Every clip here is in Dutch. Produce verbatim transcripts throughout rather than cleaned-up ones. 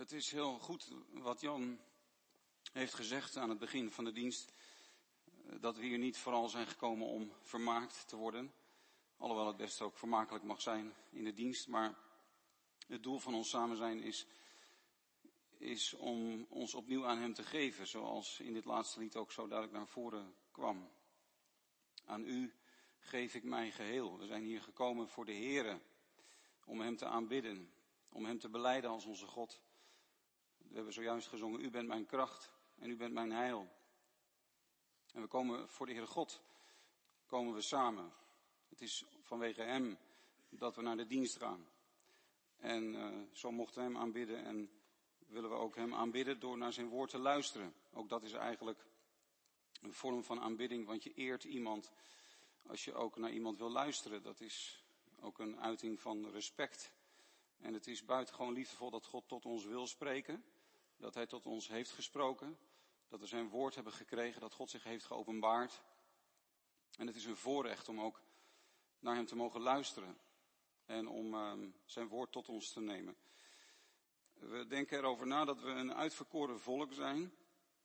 Het is heel goed wat Jan heeft gezegd aan het begin van de dienst. Dat we hier niet vooral zijn gekomen om vermaakt te worden. Alhoewel het best ook vermakelijk mag zijn in de dienst. Maar het doel van ons samen zijn is, is om ons opnieuw aan hem te geven. Zoals in dit laatste lied ook zo duidelijk naar voren kwam. Aan u geef ik mijn geheel. We zijn hier gekomen voor de Here. Om hem te aanbidden. Om hem te belijden als onze God. We hebben zojuist gezongen, u bent mijn kracht en u bent mijn heil. En we komen voor de Heere God, komen we samen. Het is vanwege hem dat we naar de dienst gaan. En uh, zo mochten we hem aanbidden en willen we ook hem aanbidden door naar zijn woord te luisteren. Ook dat is eigenlijk een vorm van aanbidding, want je eert iemand als je ook naar iemand wil luisteren. Dat is ook een uiting van respect. En het is buitengewoon liefdevol dat God tot ons wil spreken. Dat hij tot ons heeft gesproken. Dat we zijn woord hebben gekregen. Dat God zich heeft geopenbaard. En het is een voorrecht om ook naar hem te mogen luisteren. En om uh, zijn woord tot ons te nemen. We denken erover na dat we een uitverkoren volk zijn.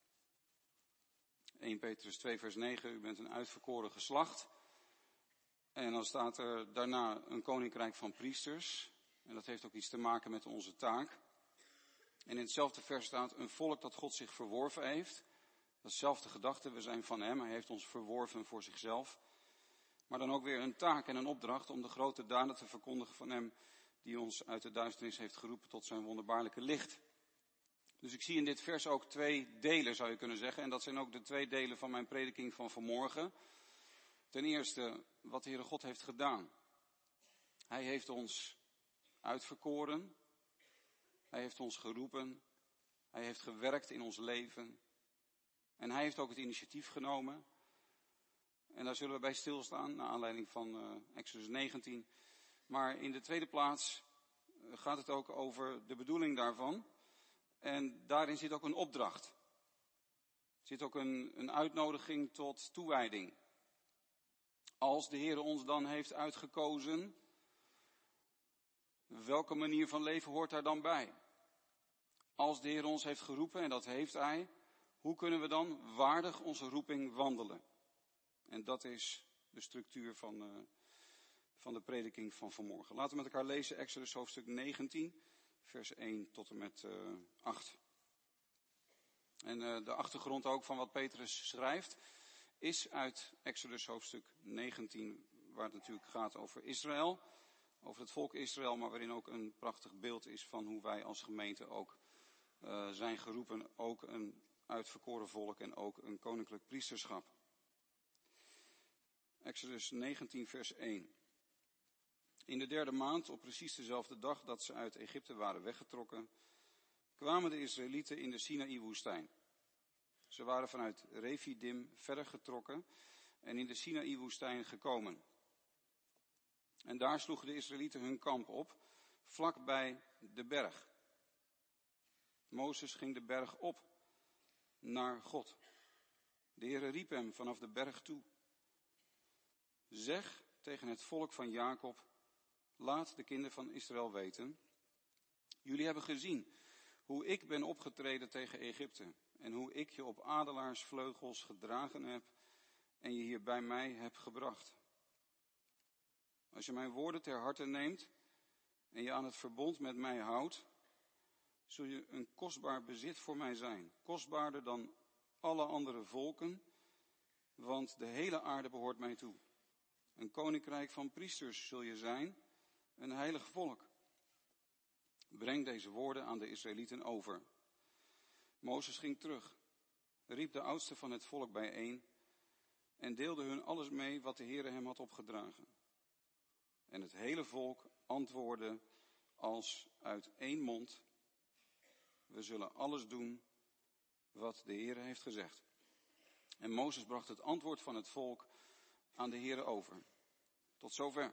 Eerste Petrus twee vers negen. U bent een uitverkoren geslacht. En dan staat er daarna een koninkrijk van priesters. En dat heeft ook iets te maken met onze taak. En in hetzelfde vers staat een volk dat God zich verworven heeft. Datzelfde gedachte, we zijn van hem, hij heeft ons verworven voor zichzelf. Maar dan ook weer een taak en een opdracht om de grote daden te verkondigen van hem, die ons uit de duisternis heeft geroepen tot zijn wonderbaarlijke licht. Dus ik zie in dit vers ook twee delen, zou je kunnen zeggen. En dat zijn ook de twee delen van mijn prediking van vanmorgen. Ten eerste, wat de Heere God heeft gedaan. Hij heeft ons uitverkoren. Hij heeft ons geroepen. Hij heeft gewerkt in ons leven. En hij heeft ook het initiatief genomen. En daar zullen we bij stilstaan, naar aanleiding van uh, Exodus negentien. Maar in de tweede plaats uh, gaat het ook over de bedoeling daarvan. En daarin zit ook een opdracht. Er zit ook een, een uitnodiging tot toewijding. Als de Heer ons dan heeft uitgekozen, welke manier van leven hoort daar dan bij? Als de Heer ons heeft geroepen, en dat heeft hij, hoe kunnen we dan waardig onze roeping wandelen? En dat is de structuur van, uh, van de prediking van vanmorgen. Laten we met elkaar lezen Exodus hoofdstuk negentien, vers één tot en met uh, acht. En uh, de achtergrond ook van wat Petrus schrijft, is uit Exodus hoofdstuk negentien, waar het natuurlijk gaat over Israël. Over het volk Israël, maar waarin ook een prachtig beeld is van hoe wij als gemeente ook uh, zijn geroepen. Ook een uitverkoren volk en ook een koninklijk priesterschap. Exodus negentien vers één. In de derde maand, op precies dezelfde dag dat ze uit Egypte waren weggetrokken, kwamen de Israëlieten in de Sinaï-woestijn. Ze waren vanuit Refidim verder getrokken en in de Sinaï-woestijn gekomen. En daar sloegen de Israëlieten hun kamp op, vlak bij de berg. Mozes ging de berg op, naar God. De Heere riep hem vanaf de berg toe. Zeg tegen het volk van Jacob, laat de kinderen van Israël weten. Jullie hebben gezien hoe ik ben opgetreden tegen Egypte en hoe ik je op adelaarsvleugels gedragen heb en je hier bij mij heb gebracht. Als je mijn woorden ter harte neemt en je aan het verbond met mij houdt, zul je een kostbaar bezit voor mij zijn. Kostbaarder dan alle andere volken, want de hele aarde behoort mij toe. Een koninkrijk van priesters zul je zijn, een heilig volk. Breng deze woorden aan de Israëlieten over. Mozes ging terug, riep de oudsten van het volk bijeen en deelde hun alles mee wat de Heere hem had opgedragen. En het hele volk antwoordde als uit één mond, we zullen alles doen wat de Heere heeft gezegd. En Mozes bracht het antwoord van het volk aan de Heere over. Tot zover.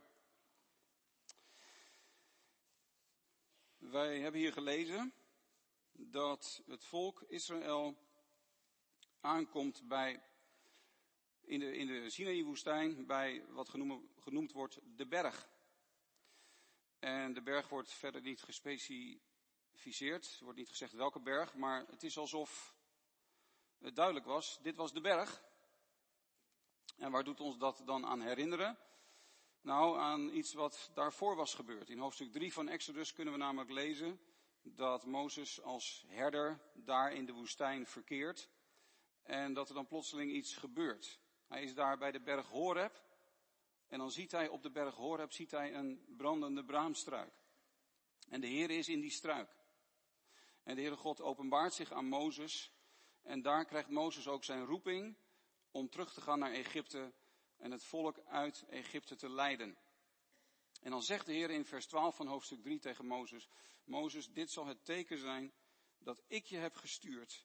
Wij hebben hier gelezen dat het volk Israël aankomt bij, in de, in de Sinaï-woestijn bij wat genoemd, genoemd wordt de berg. En de berg wordt verder niet gespecificeerd geïdentificeerd. Er wordt niet gezegd welke berg, maar het is alsof het duidelijk was, dit was de berg. En waar doet ons dat dan aan herinneren? Nou, aan iets wat daarvoor was gebeurd. In hoofdstuk drie van Exodus kunnen we namelijk lezen dat Mozes als herder daar in de woestijn verkeert. En dat er dan plotseling iets gebeurt. Hij is daar bij de berg Horeb. En dan ziet hij op de berg Horeb ziet hij een brandende braamstruik. En de Heer is in die struik. En de Heere God openbaart zich aan Mozes. En daar krijgt Mozes ook zijn roeping om terug te gaan naar Egypte en het volk uit Egypte te leiden. En dan zegt de Heer in vers twaalf van hoofdstuk drie tegen Mozes: Mozes, dit zal het teken zijn dat ik je heb gestuurd.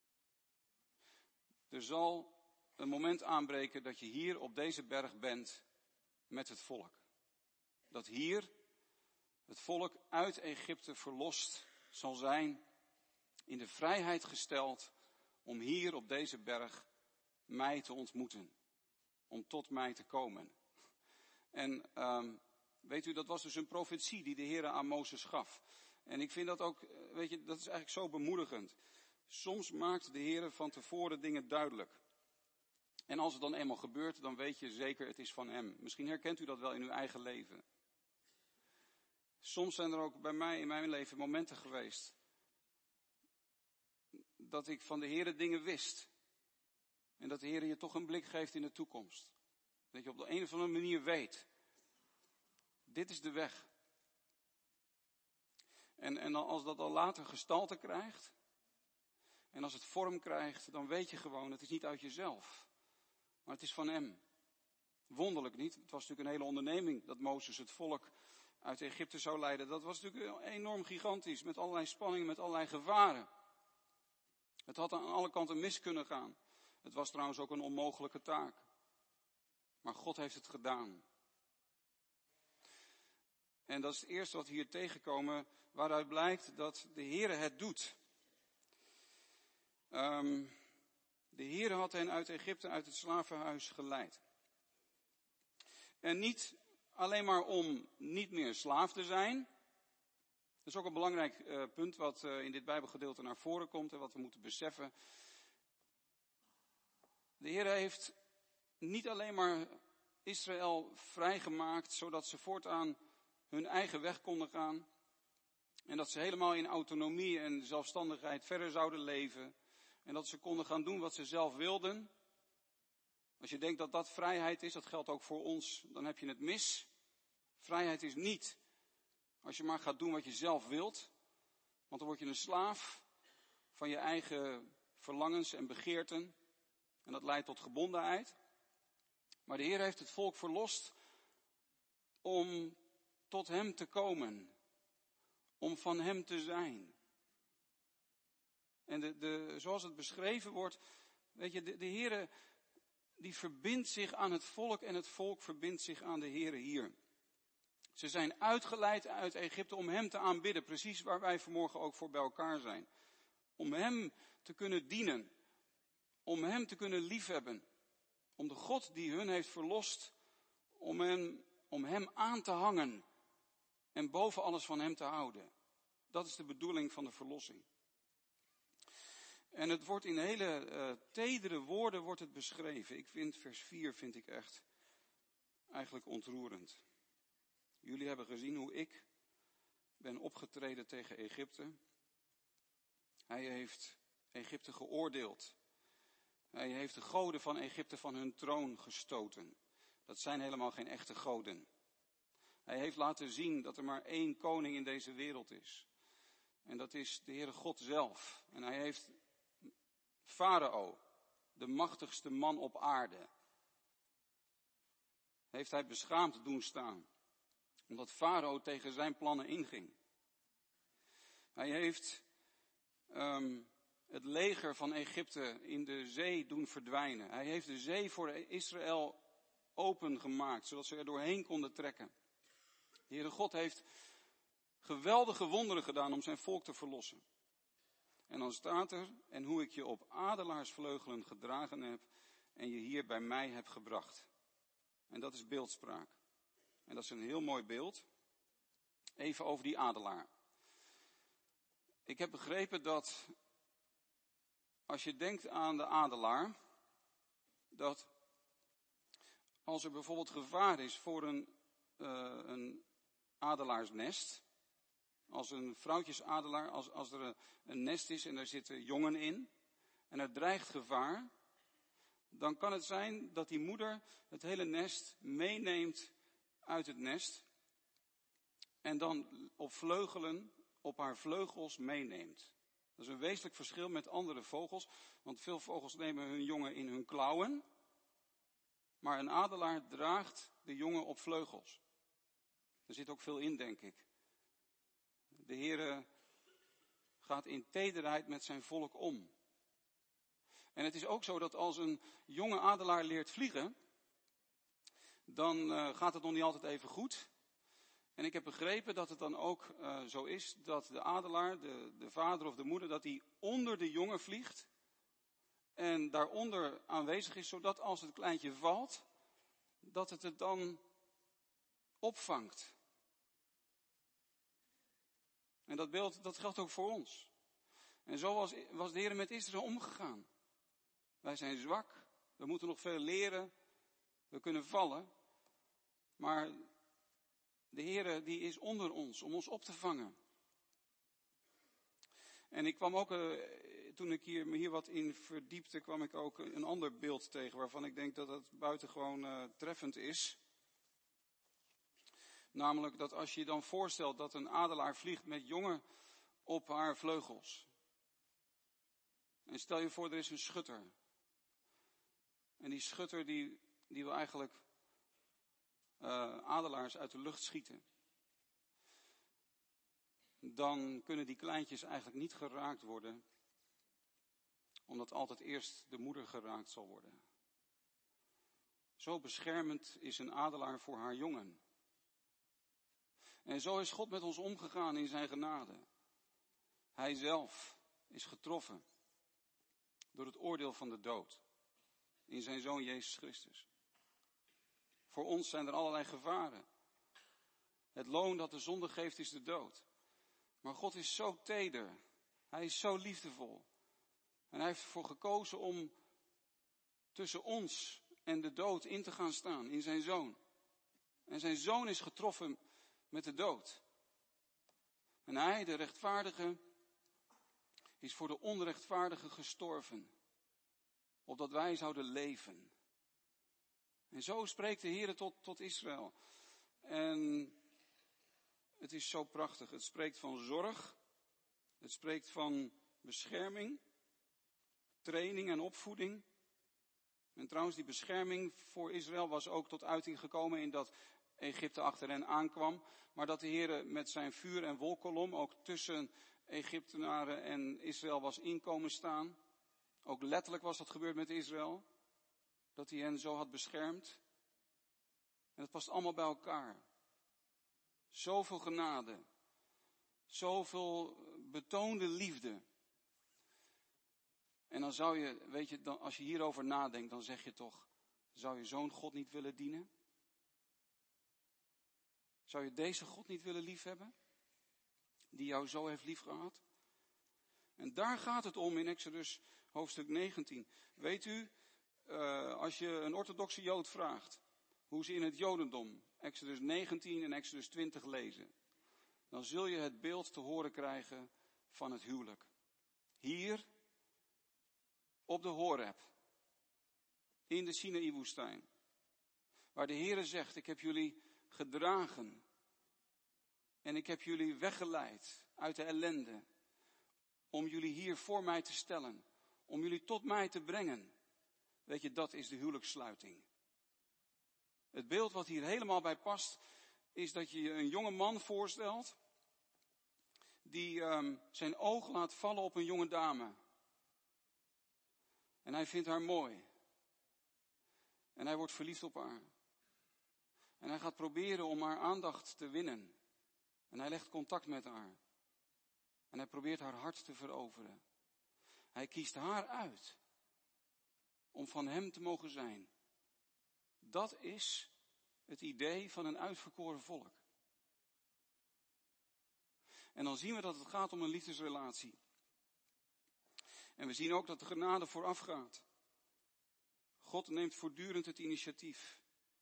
Er zal een moment aanbreken dat je hier op deze berg bent met het volk. Dat hier het volk uit Egypte verlost zal zijn, in de vrijheid gesteld om hier op deze berg mij te ontmoeten. Om tot mij te komen. En um, weet u, dat was dus een profetie die de Heer aan Mozes gaf. En ik vind dat ook, weet je, dat is eigenlijk zo bemoedigend. Soms maakt de Heer van tevoren dingen duidelijk. En als het dan eenmaal gebeurt, dan weet je zeker het is van Hem. Misschien herkent u dat wel in uw eigen leven. Soms zijn er ook bij mij in mijn leven momenten geweest dat ik van de Heer dingen wist. En dat de Heer je toch een blik geeft in de toekomst. Dat je op de een of andere manier weet. Dit is de weg. En, en als dat al later gestalte krijgt. En als het vorm krijgt, dan weet je gewoon, het is niet uit jezelf. Maar het is van Hem. Wonderlijk niet. Het was natuurlijk een hele onderneming dat Mozes het volk uit Egypte zou leiden. Dat was natuurlijk enorm gigantisch. Met allerlei spanningen, met allerlei gevaren. Het had aan alle kanten mis kunnen gaan. Het was trouwens ook een onmogelijke taak. Maar God heeft het gedaan. En dat is het eerste wat we hier tegenkomen, waaruit blijkt dat de Heere het doet. Um, de Heere had hen uit Egypte, uit het slavenhuis geleid. En niet alleen maar om niet meer slaaf te zijn. Dat is ook een belangrijk uh, punt wat uh, in dit Bijbelgedeelte naar voren komt en wat we moeten beseffen. De Heer heeft niet alleen maar Israël vrijgemaakt, zodat ze voortaan hun eigen weg konden gaan. En dat ze helemaal in autonomie en zelfstandigheid verder zouden leven. En dat ze konden gaan doen wat ze zelf wilden. Als je denkt dat dat vrijheid is, dat geldt ook voor ons, dan heb je het mis. Vrijheid is niet als je maar gaat doen wat je zelf wilt. Want dan word je een slaaf van je eigen verlangens en begeerten. En dat leidt tot gebondenheid. Maar de Heer heeft het volk verlost om tot Hem te komen. Om van Hem te zijn. En de, de, zoals het beschreven wordt, weet je, de, de Heer die verbindt zich aan het volk en het volk verbindt zich aan de Heer hier. Ze zijn uitgeleid uit Egypte om Hem te aanbidden, precies waar wij vanmorgen ook voor bij elkaar zijn. Om Hem te kunnen dienen, om Hem te kunnen liefhebben, om de God die hun heeft verlost, om hem, om hem aan te hangen en boven alles van Hem te houden. Dat is de bedoeling van de verlossing. En het wordt in hele uh, tedere woorden wordt het beschreven. Ik vind vers vier vind ik echt eigenlijk ontroerend. Jullie hebben gezien hoe ik ben opgetreden tegen Egypte. Hij heeft Egypte geoordeeld. Hij heeft de goden van Egypte van hun troon gestoten. Dat zijn helemaal geen echte goden. Hij heeft laten zien dat er maar één koning in deze wereld is. En dat is de Heere God zelf. En hij heeft Farao, de machtigste man op aarde, heeft hij beschaamd doen staan. Omdat Farao tegen zijn plannen inging. Hij heeft um, het leger van Egypte in de zee doen verdwijnen. Hij heeft de zee voor Israël opengemaakt, zodat ze er doorheen konden trekken. De Heere God heeft geweldige wonderen gedaan om zijn volk te verlossen. En dan staat er, en hoe ik je op adelaarsvleugelen gedragen heb en je hier bij mij heb gebracht. En dat is beeldspraak. En dat is een heel mooi beeld. Even over die adelaar. Ik heb begrepen dat als je denkt aan de adelaar, dat als er bijvoorbeeld gevaar is voor een, uh, een adelaarsnest, als een vrouwtjesadelaar, als, als er een, een nest is en daar zitten jongen in en er dreigt gevaar, dan kan het zijn dat die moeder het hele nest meeneemt uit het nest en dan op vleugelen, op haar vleugels meeneemt. Dat is een wezenlijk verschil met andere vogels, want veel vogels nemen hun jongen in hun klauwen, maar een adelaar draagt de jongen op vleugels. Er zit ook veel in, denk ik. De Heere gaat in tederheid met zijn volk om. En het is ook zo dat als een jonge adelaar leert vliegen, dan uh, gaat het nog niet altijd even goed. En ik heb begrepen dat het dan ook uh, zo is dat de adelaar, de, de vader of de moeder, dat die onder de jongen vliegt en daaronder aanwezig is, zodat als het kleintje valt, dat het het dan opvangt. En dat beeld, dat geldt ook voor ons. En zo was, was de Heer met Israël omgegaan. Wij zijn zwak, we moeten nog veel leren, we kunnen vallen, maar de Heer die is onder ons om ons op te vangen. En ik kwam ook, uh, toen ik hier, me hier wat in verdiepte, kwam ik ook een ander beeld tegen waarvan ik denk dat het buitengewoon uh, treffend is. Namelijk dat als je je dan voorstelt dat een adelaar vliegt met jongen op haar vleugels. En stel je voor er is een schutter. En die schutter die, die wil eigenlijk uh, adelaars uit de lucht schieten. Dan kunnen die kleintjes eigenlijk niet geraakt worden, omdat altijd eerst de moeder geraakt zal worden. Zo beschermend is een adelaar voor haar jongen. En zo is God met ons omgegaan in zijn genade. Hij zelf is getroffen door het oordeel van de dood in zijn Zoon Jezus Christus. Voor ons zijn er allerlei gevaren. Het loon dat de zonde geeft is de dood. Maar God is zo teder. Hij is zo liefdevol. En hij heeft ervoor gekozen om tussen ons en de dood in te gaan staan in zijn Zoon. En zijn Zoon is getroffen met de dood. En hij, de rechtvaardige, is voor de onrechtvaardige gestorven. Opdat wij zouden leven. En zo spreekt de Heer tot, tot Israël. En het is zo prachtig. Het spreekt van zorg. Het spreekt van bescherming. Training en opvoeding. En trouwens, die bescherming voor Israël was ook tot uiting gekomen in dat Egypte achter hen aankwam. Maar dat de Heer met zijn vuur- en wolkolom ook tussen Egyptenaren en Israël was inkomen staan. Ook letterlijk was dat gebeurd met Israël. Dat hij hen zo had beschermd. En dat past allemaal bij elkaar. Zoveel genade. Zoveel betoonde liefde. En dan zou je, weet je, dan, als je hierover nadenkt, dan zeg je toch, zou je zo'n God niet willen dienen? Zou je deze God niet willen liefhebben? Die jou zo heeft liefgehad? En daar gaat het om in Exodus hoofdstuk negentien. Weet u, uh, als je een orthodoxe Jood vraagt, hoe ze in het Jodendom Exodus negentien en Exodus twintig lezen, dan zul je het beeld te horen krijgen van het huwelijk. Hier, op de Horeb, in de Sinaï-woestijn, waar de Heere zegt, ik heb jullie gedragen en ik heb jullie weggeleid uit de ellende, om jullie hier voor mij te stellen, om jullie tot mij te brengen. Weet je, dat is de huwelijkssluiting. Het beeld wat hier helemaal bij past, is dat je je een jonge man voorstelt, die um, zijn oog laat vallen op een jonge dame. En hij vindt haar mooi. En hij wordt verliefd op haar. En hij gaat proberen om haar aandacht te winnen. En hij legt contact met haar. En hij probeert haar hart te veroveren. Hij kiest haar uit om van hem te mogen zijn. Dat is het idee van een uitverkoren volk. En dan zien we dat het gaat om een liefdesrelatie. En we zien ook dat de genade vooraf gaat. God neemt voortdurend het initiatief.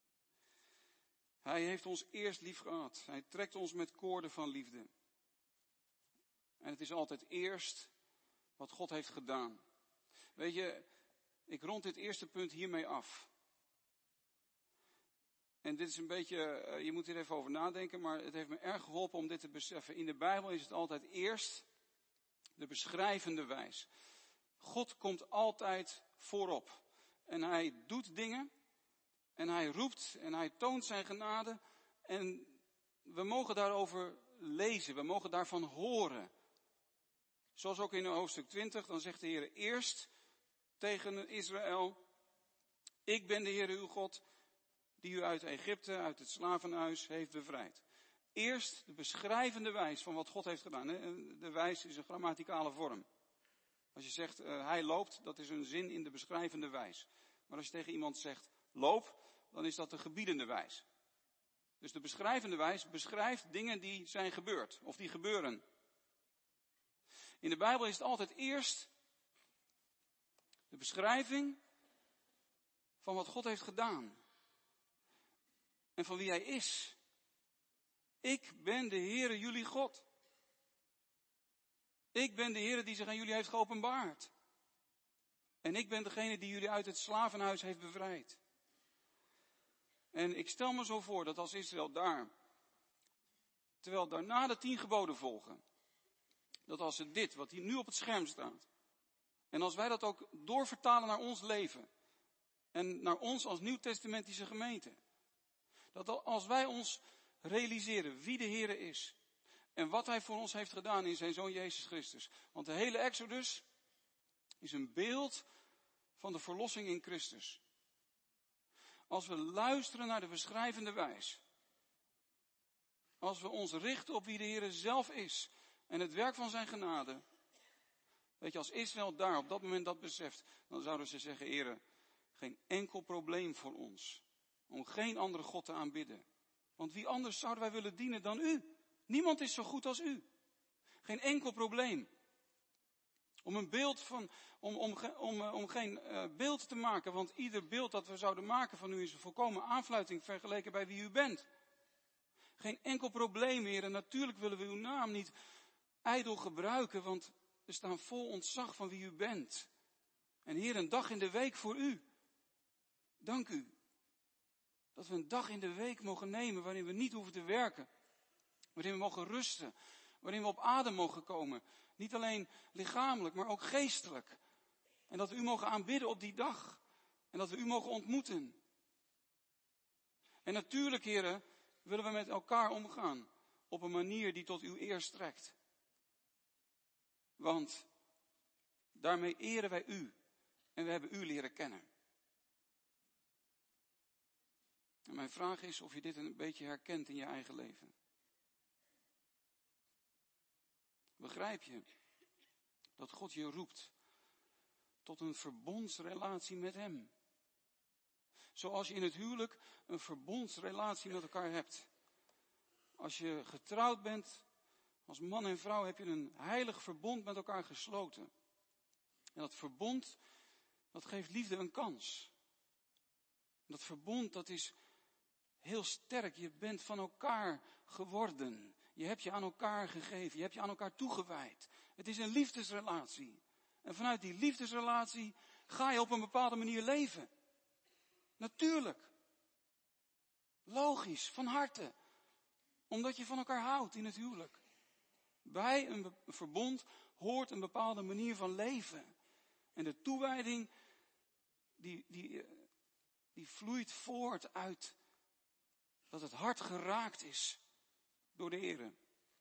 Hij heeft ons eerst lief gehad. Hij trekt ons met koorden van liefde. En het is altijd eerst wat God heeft gedaan. Weet je, ik rond dit eerste punt hiermee af. En dit is een beetje, je moet hier even over nadenken, maar het heeft me erg geholpen om dit te beseffen. In de Bijbel is het altijd eerst de beschrijvende wijs. God komt altijd voorop. En hij doet dingen. En hij roept en hij toont zijn genade. En we mogen daarover lezen. We mogen daarvan horen. Zoals ook in hoofdstuk twintig, dan zegt de Heer eerst tegen Israël: ik ben de Heer uw God, die u uit Egypte, uit het slavenhuis heeft bevrijd. Eerst de beschrijvende wijs van wat God heeft gedaan. De wijs is een grammaticale vorm. Als je zegt, uh, hij loopt, dat is een zin in de beschrijvende wijs. Maar als je tegen iemand zegt, loop, dan is dat de gebiedende wijs. Dus de beschrijvende wijs beschrijft dingen die zijn gebeurd, of die gebeuren. In de Bijbel is het altijd eerst de beschrijving van wat God heeft gedaan. En van wie hij is. Ik ben de Heere jullie God. Ik ben de Heere die zich aan jullie heeft geopenbaard. En ik ben degene die jullie uit het slavenhuis heeft bevrijd. En ik stel me zo voor dat als Israël daar, terwijl daarna de tien geboden volgen, dat als ze dit, wat hier nu op het scherm staat, en als wij dat ook doorvertalen naar ons leven, en naar ons als nieuwtestamentische gemeente, dat als wij ons realiseren wie de Heere is, en wat hij voor ons heeft gedaan in zijn Zoon Jezus Christus. Want de hele Exodus is een beeld van de verlossing in Christus. Als we luisteren naar de beschrijvende wijs. Als we ons richten op wie de Heere zelf is. En het werk van zijn genade. Weet je, als Israël daar op dat moment dat beseft. Dan zouden ze zeggen, Heere, geen enkel probleem voor ons. Om geen andere God te aanbidden. Want wie anders zouden wij willen dienen dan u? Niemand is zo goed als u. Geen enkel probleem. Om een beeld van, om, om, om, om geen uh, beeld te maken, want ieder beeld dat we zouden maken van u is een volkomen aanfluiting vergeleken bij wie u bent. Geen enkel probleem, Heer. En natuurlijk willen we uw naam niet ijdel gebruiken, want we staan vol ontzag van wie u bent. En Heer, een dag in de week voor u. Dank u. Dat we een dag in de week mogen nemen waarin we niet hoeven te werken. Waarin we mogen rusten. Waarin we op adem mogen komen. Niet alleen lichamelijk, maar ook geestelijk. En dat we u mogen aanbidden op die dag. En dat we u mogen ontmoeten. En natuurlijk, heren, willen we met elkaar omgaan. Op een manier die tot uw eer strekt. Want daarmee eren wij u. En we hebben u leren kennen. En mijn vraag is of je dit een beetje herkent in je eigen leven. Begrijp je dat God je roept tot een verbondsrelatie met hem? Zoals je in het huwelijk een verbondsrelatie met elkaar hebt. Als je getrouwd bent, als man en vrouw heb je een heilig verbond met elkaar gesloten. En dat verbond, dat geeft liefde een kans. Dat verbond, dat is heel sterk. Je bent van elkaar geworden. Je hebt je aan elkaar gegeven. Je hebt je aan elkaar toegewijd. Het is een liefdesrelatie. En vanuit die liefdesrelatie ga je op een bepaalde manier leven. Natuurlijk. Logisch, van harte. Omdat je van elkaar houdt in het huwelijk. Bij een be- verbond hoort een bepaalde manier van leven. En de toewijding, die, die, die vloeit voort uit dat het hart geraakt is door de Heere.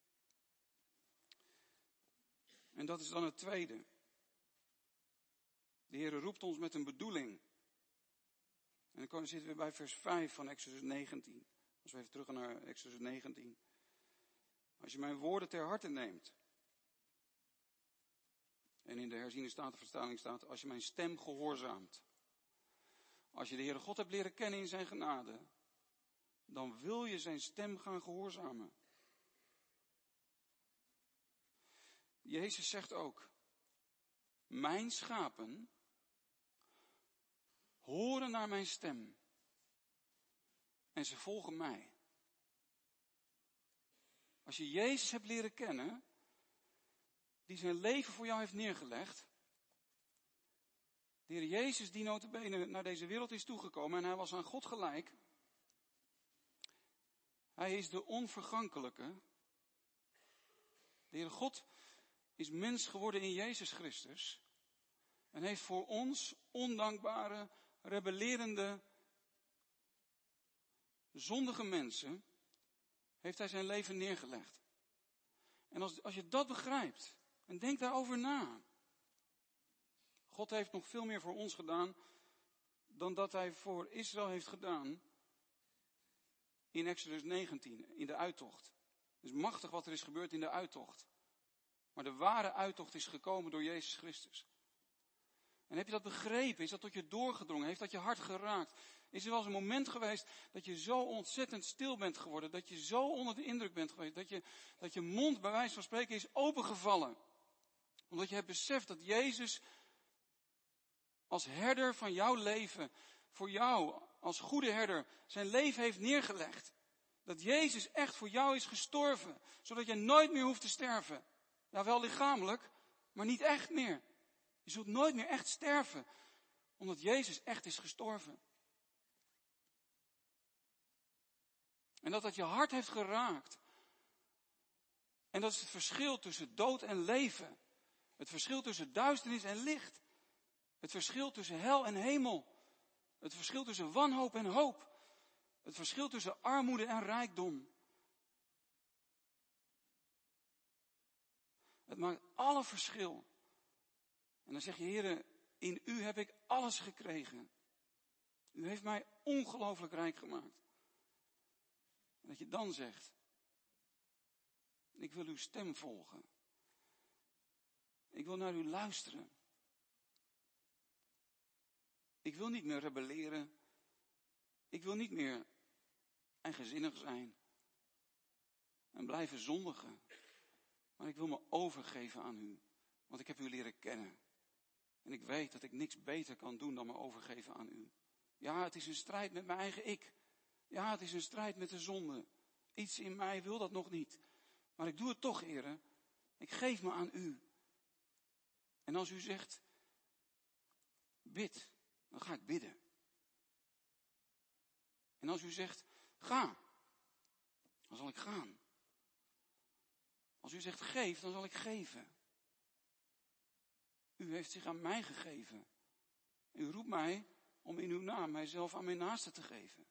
En dat is dan het tweede. De Heere roept ons met een bedoeling. En dan zitten we bij vers vijf van Exodus negentien. Als we even terug gaan naar Exodus negentien. Als je mijn woorden ter harte neemt. En in de herziene statenvertaling staat, als je mijn stem gehoorzaamt. Als je de Heere God hebt leren kennen in zijn genade. Dan wil je zijn stem gaan gehoorzamen. Jezus zegt ook, mijn schapen horen naar mijn stem en ze volgen mij. Als je Jezus hebt leren kennen, die zijn leven voor jou heeft neergelegd, de Heer Jezus die nota bene naar deze wereld is toegekomen en hij was aan God gelijk. Hij is de onvergankelijke. De Heer God is mens geworden in Jezus Christus en heeft voor ons ondankbare, rebellerende, zondige mensen, heeft hij zijn leven neergelegd. En als, als je dat begrijpt en denk daarover na. God heeft nog veel meer voor ons gedaan dan dat hij voor Israël heeft gedaan in Exodus negentien, in de uittocht. Het is machtig wat er is gebeurd in de uittocht. Maar de ware uittocht is gekomen door Jezus Christus. En heb je dat begrepen? Is dat tot je doorgedrongen? Heeft dat je hart geraakt? Is er wel eens een moment geweest dat je zo ontzettend stil bent geworden, dat je zo onder de indruk bent geweest, dat je, dat je mond bij wijze van spreken is opengevallen? Omdat je hebt beseft dat Jezus als herder van jouw leven, voor jou als goede herder, zijn leven heeft neergelegd. Dat Jezus echt voor jou is gestorven, zodat je nooit meer hoeft te sterven. Ja, wel lichamelijk, maar niet echt meer. Je zult nooit meer echt sterven, omdat Jezus echt is gestorven. En dat dat je hart heeft geraakt. En dat is het verschil tussen dood en leven. Het verschil tussen duisternis en licht. Het verschil tussen hel en hemel. Het verschil tussen wanhoop en hoop. Het verschil tussen armoede en rijkdom. Het maakt alle verschil. En dan zeg je, Heere, in u heb ik alles gekregen. U heeft mij ongelooflijk rijk gemaakt. En dat je dan zegt, ik wil uw stem volgen. Ik wil naar u luisteren. Ik wil niet meer rebelleren. Ik wil niet meer eigenzinnig zijn. En blijven zondigen. Maar ik wil me overgeven aan u. Want ik heb u leren kennen. En ik weet dat ik niks beter kan doen dan me overgeven aan u. Ja, het is een strijd met mijn eigen ik. Ja, het is een strijd met de zonde. Iets in mij wil dat nog niet. Maar ik doe het toch, Heere. Ik geef me aan u. En als u zegt, bid, dan ga ik bidden. En als u zegt, ga, dan zal ik gaan. Als u zegt, geef, dan zal ik geven. U heeft zich aan mij gegeven. U roept mij om in uw naam mijzelf aan mijn naaste te geven.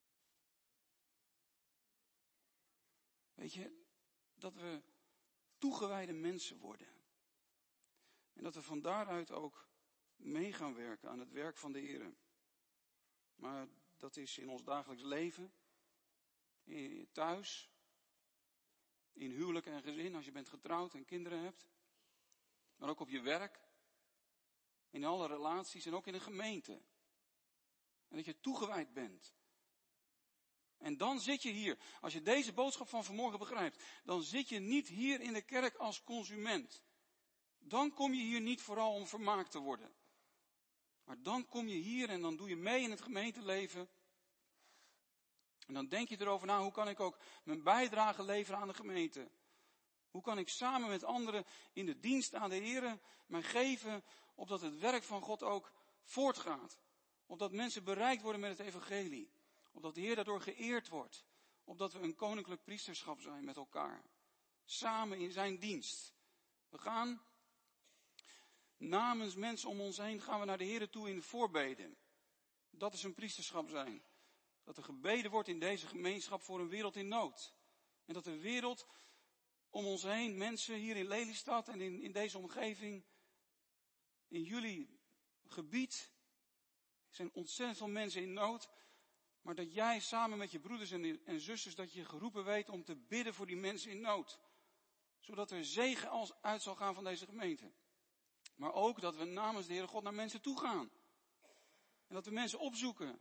Weet je, dat we toegewijde mensen worden. En dat we van daaruit ook mee gaan werken aan het werk van de Heer. Maar dat is in ons dagelijks leven, in, thuis, in huwelijk en gezin, als je bent getrouwd en kinderen hebt. Maar ook op je werk, in alle relaties en ook in de gemeente. En dat je toegewijd bent. En dan zit je hier, als je deze boodschap van vanmorgen begrijpt, dan zit je niet hier in de kerk als consument. Dan kom je hier niet vooral om vermaakt te worden. Maar dan kom je hier en dan doe je mee in het gemeenteleven. En dan denk je erover na, hoe kan ik ook mijn bijdrage leveren aan de gemeente? Hoe kan ik samen met anderen in de dienst aan de Heer mij geven, opdat het werk van God ook voortgaat. Opdat mensen bereikt worden met het evangelie. Opdat de Heer daardoor geëerd wordt. Opdat we een koninklijk priesterschap zijn met elkaar. Samen in zijn dienst. We gaan namens mensen om ons heen gaan we naar de Heer toe in de voorbeden. Dat is een priesterschap zijn. Dat er gebeden wordt in deze gemeenschap voor een wereld in nood. En dat de wereld om ons heen, mensen hier in Lelystad en in, in deze omgeving, in jullie gebied, zijn ontzettend veel mensen in nood. Maar dat jij samen met je broeders en, en zusters, dat je geroepen weet om te bidden voor die mensen in nood. Zodat er zegen als uit zal gaan van deze gemeente. Maar ook dat we namens de Heere God naar mensen toe gaan. En dat we mensen opzoeken.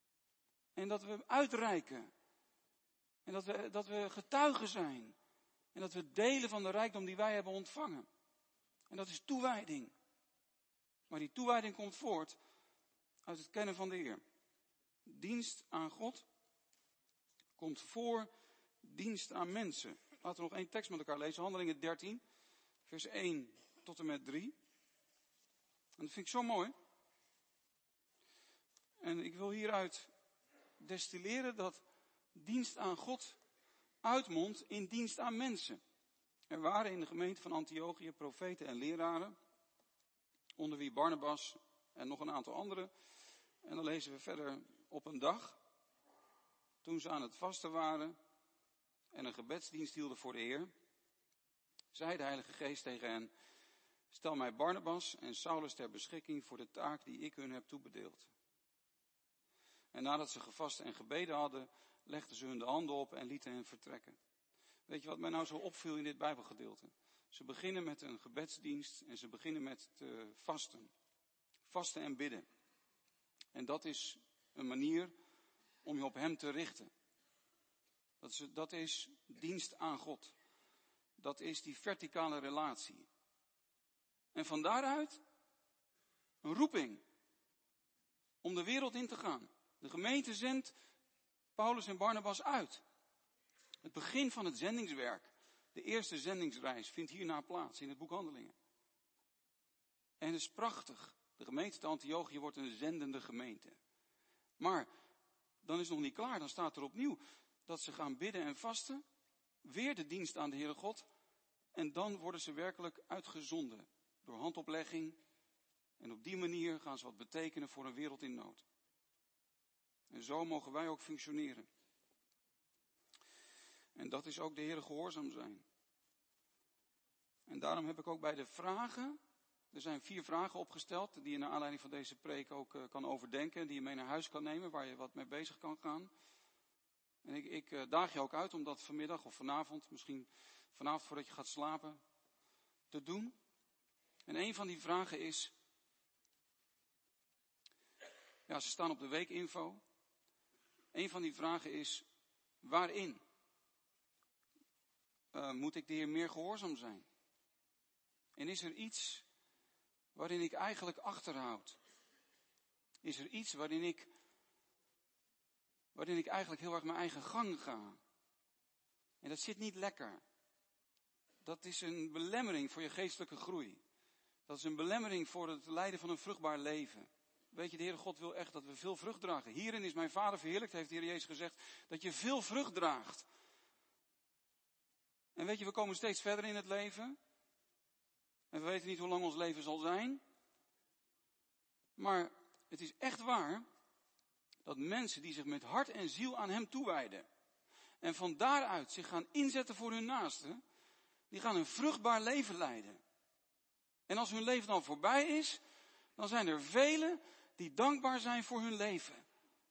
En dat we uitreiken. En dat we, dat we getuigen zijn En dat we delen van de rijkdom die wij hebben ontvangen. En dat is toewijding. Maar die toewijding komt voort uit het kennen van de Heer. Dienst aan God komt voor dienst aan mensen. Laten we nog één tekst met elkaar lezen. Handelingen dertien, vers één tot en met drie. En dat vind ik zo mooi. En ik wil hieruit destilleren dat dienst aan God uitmondt in dienst aan mensen. Er waren in de gemeente van Antiochië profeten en leraren, onder wie Barnabas en nog een aantal anderen. En dan lezen we verder: op een dag, toen ze aan het vasten waren en een gebedsdienst hielden voor de Heer, zei de Heilige Geest tegen hen: stel mij Barnabas en Saulus ter beschikking voor de taak die ik hun heb toebedeeld. En nadat ze gevast en gebeden hadden, legden ze hun de handen op en lieten hen vertrekken. Weet je wat mij nou zo opviel in dit Bijbelgedeelte? Ze beginnen met een gebedsdienst en ze beginnen met te vasten. Vasten en bidden. En dat is een manier om je op hem te richten. Dat is, dat is dienst aan God. Dat is die verticale relatie. En van daaruit een roeping om de wereld in te gaan. De gemeente zendt Paulus en Barnabas uit. Het begin van het zendingswerk, de eerste zendingsreis, vindt hierna plaats in het boek Handelingen. En het is prachtig. De gemeente te Antiochië wordt een zendende gemeente. Maar dan is het nog niet klaar. Dan staat er opnieuw dat ze gaan bidden en vasten. Weer de dienst aan de Heere God. En dan worden ze werkelijk uitgezonden door handoplegging. En op die manier gaan ze wat betekenen voor een wereld in nood. En zo mogen wij ook functioneren. En dat is ook de Heere gehoorzaam zijn. En daarom heb ik ook bij de vragen, er zijn vier vragen opgesteld, die je naar aanleiding van deze preek ook uh, kan overdenken, die je mee naar huis kan nemen, waar je wat mee bezig kan gaan. En ik, ik uh, daag je ook uit om dat vanmiddag of vanavond, misschien vanavond voordat je gaat slapen, te doen. En een van die vragen is, ja, ze staan op de weekinfo. Een van die vragen is, waarin uh, moet ik de Heer meer gehoorzaam zijn? En is er iets waarin ik eigenlijk achterhoud? Is er iets waarin ik, waarin ik eigenlijk heel erg mijn eigen gang ga? En dat zit niet lekker. Dat is een belemmering voor je geestelijke groei. Dat is een belemmering voor het leiden van een vruchtbaar leven. Weet je, de Heere God wil echt dat we veel vrucht dragen. Hierin is mijn Vader verheerlijkt, heeft de Heer Jezus gezegd, dat je veel vrucht draagt. En weet je, we komen steeds verder in het leven. En we weten niet hoe lang ons leven zal zijn. Maar het is echt waar dat mensen die zich met hart en ziel aan hem toewijden en van daaruit zich gaan inzetten voor hun naasten, die gaan een vruchtbaar leven leiden. En als hun leven dan voorbij is, dan zijn er velen die dankbaar zijn voor hun leven.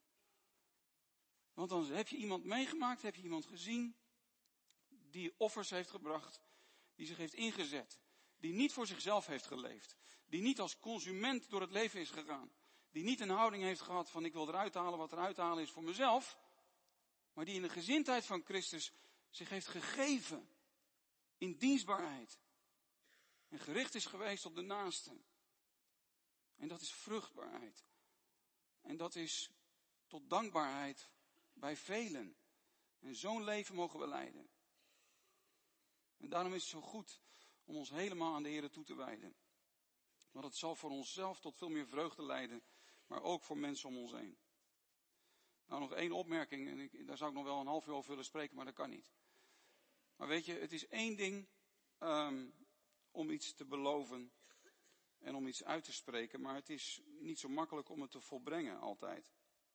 Want dan heb je iemand meegemaakt, heb je iemand gezien die offers heeft gebracht, die zich heeft ingezet, die niet voor zichzelf heeft geleefd, die niet als consument door het leven is gegaan, die niet een houding heeft gehad van ik wil eruit halen wat eruit halen is voor mezelf, maar die in de gezindheid van Christus zich heeft gegeven in dienstbaarheid en gericht is geweest op de naaste. En dat is vruchtbaarheid. En dat is tot dankbaarheid bij velen. En zo'n leven mogen we leiden. En daarom is het zo goed om ons helemaal aan de Heere toe te wijden. Want het zal voor onszelf tot veel meer vreugde leiden, maar ook voor mensen om ons heen. Nou, nog één opmerking, en ik, daar zou ik nog wel een half uur over willen spreken, maar dat kan niet. Maar weet je, het is één ding um, om iets te beloven en om iets uit te spreken, maar het is niet zo makkelijk om het te volbrengen altijd.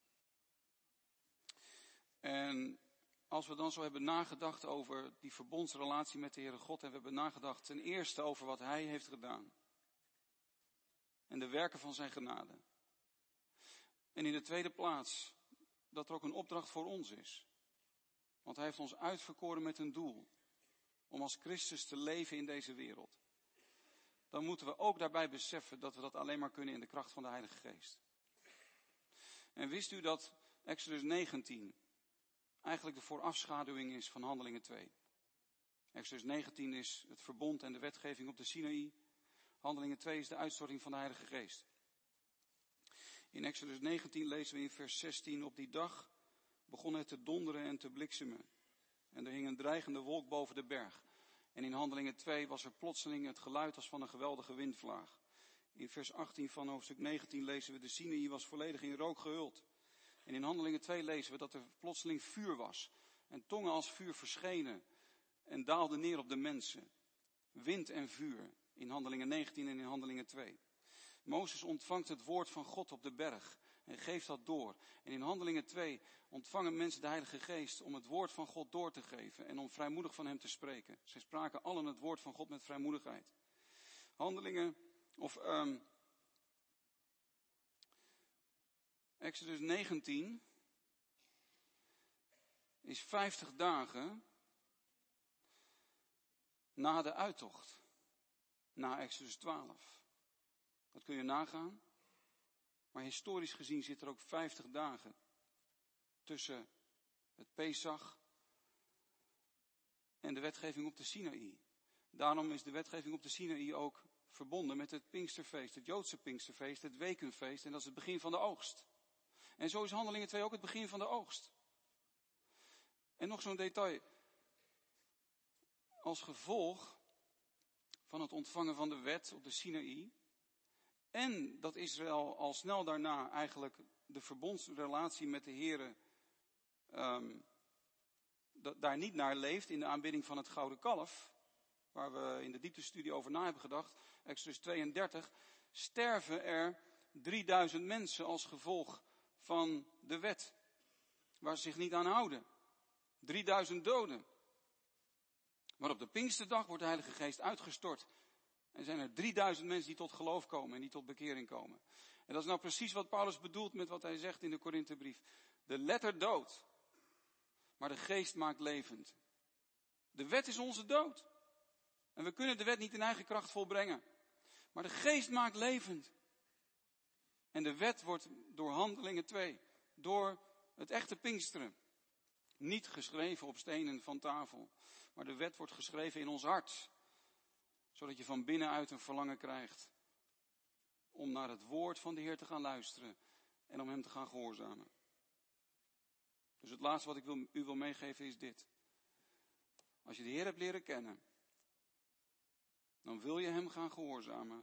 En als we dan zo hebben nagedacht over die verbondsrelatie met de Heere God, en we hebben nagedacht ten eerste over wat Hij heeft gedaan. En de werken van zijn genade. En in de tweede plaats, dat er ook een opdracht voor ons is. Want Hij heeft ons uitverkoren met een doel. Om als Christus te leven in deze wereld. Dan moeten we ook daarbij beseffen dat we dat alleen maar kunnen in de kracht van de Heilige Geest. En wist u dat Exodus negentien eigenlijk de voorafschaduwing is van Handelingen twee? Exodus negentien is het verbond en de wetgeving op de Sinaï. Handelingen twee is de uitstorting van de Heilige Geest. In Exodus negentien lezen we in vers zestien, op die dag begon het te donderen en te bliksemen. En er hing een dreigende wolk boven de berg. En in Handelingen twee was er plotseling het geluid als van een geweldige windvlaag. In vers achttien van hoofdstuk negentien lezen we, de Sinaï was volledig in rook gehuld. En in Handelingen twee lezen we dat er plotseling vuur was. En tongen als vuur verschenen en daalden neer op de mensen. Wind en vuur in Handelingen negentien en in Handelingen twee. Mozes ontvangt het woord van God op de berg en geeft dat door. En in Handelingen twee ontvangen mensen de Heilige Geest om het woord van God door te geven en om vrijmoedig van hem te spreken. Zij spraken allen het woord van God met vrijmoedigheid. Handelingen, of um, Exodus negentien is vijftig dagen na de uittocht, na Exodus twaalf. Dat kun je nagaan. Maar historisch gezien zit er ook vijftig dagen tussen het Pesach en de wetgeving op de Sinaï. Daarom is de wetgeving op de Sinaï ook verbonden met het Pinksterfeest, het Joodse Pinksterfeest, het wekenfeest. En dat is het begin van de oogst. En zo is Handelingen twee ook het begin van de oogst. En nog zo'n detail. Als gevolg van het ontvangen van de wet op de Sinaï, en dat Israël al snel daarna eigenlijk de verbondsrelatie met de Here um, dat daar niet naar leeft in de aanbidding van het gouden kalf, waar we in de dieptestudie over na hebben gedacht, Exodus tweeëndertig, sterven er drieduizend mensen als gevolg van de wet, waar ze zich niet aan houden. drieduizend doden. Maar op de Pinksterdag wordt de Heilige Geest uitgestort. En zijn er drieduizend mensen die tot geloof komen en die tot bekering komen. En dat is nou precies wat Paulus bedoelt met wat hij zegt in de Korinthebrief. De letter doodt, maar de geest maakt levend. De wet is onze dood. En we kunnen de wet niet in eigen kracht volbrengen. Maar de geest maakt levend. En de wet wordt door Handelingen twee, door het echte Pinksteren, niet geschreven op stenen van tafel. Maar de wet wordt geschreven in ons hart. Zodat je van binnenuit een verlangen krijgt om naar het woord van de Heer te gaan luisteren en om hem te gaan gehoorzamen. Dus het laatste wat ik wil, u wil meegeven is dit. Als je de Heer hebt leren kennen, dan wil je hem gaan gehoorzamen.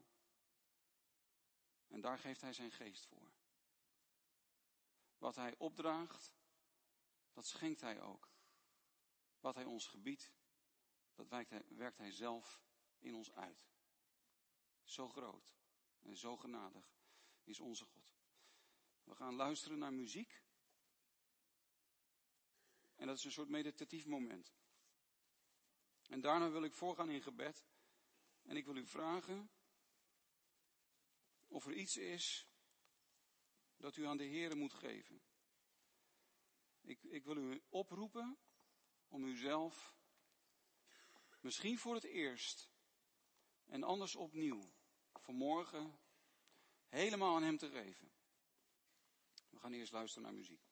En daar geeft hij zijn geest voor. Wat hij opdraagt, dat schenkt hij ook. Wat hij ons gebiedt, dat werkt hij, werkt hij zelf in ons uit. Zo groot en zo genadig is onze God. We gaan luisteren naar muziek. En dat is een soort meditatief moment. En daarna wil ik voorgaan in gebed. En ik wil u vragen of er iets is dat u aan de Heere moet geven. Ik, ik wil u oproepen om uzelf, misschien voor het eerst en anders opnieuw, vanmorgen helemaal aan hem te geven. We gaan eerst luisteren naar muziek.